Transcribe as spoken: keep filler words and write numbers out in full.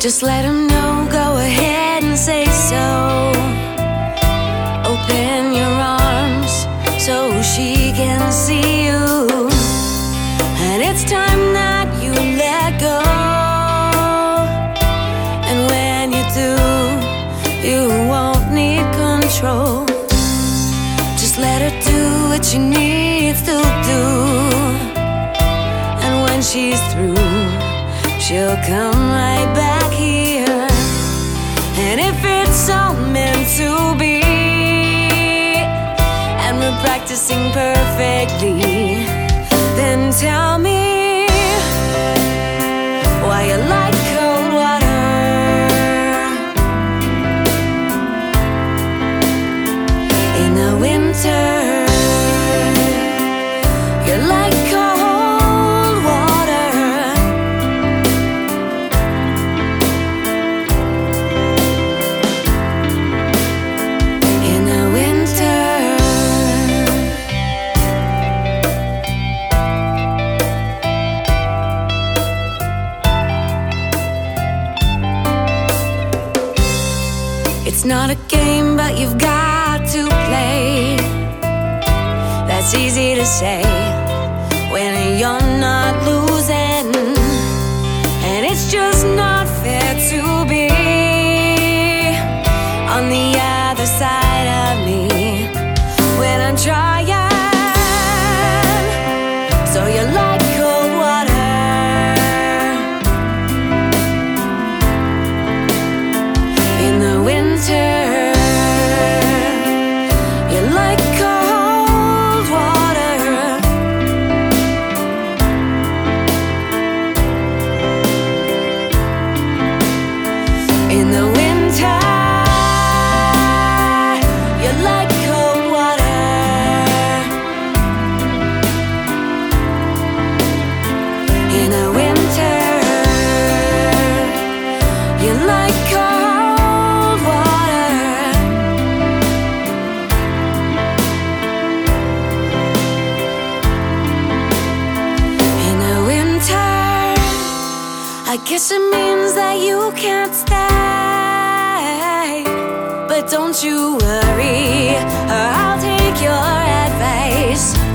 Just let him know, go ahead and say so. Open your arms so she can see you. And it's time that you let go. And when you do, you won't need control. Just let her do what she needs to do. And when she's through, she'll come right back here. And if it's all meant to be, and we're practicing perfectly, then tell me why you like cold water in the winter. You like cold water in the winter. It's not a game, but you've got to play. That's easy to say when you're not losing. And it's just not fair to be on the other side of me when I'm trying. So you like cold water in the winter. You like cold water in the winter. You like cold water in the winter. You like cold water in the winter. I guess it means that you can't stay, but don't you worry, I'll take your advice.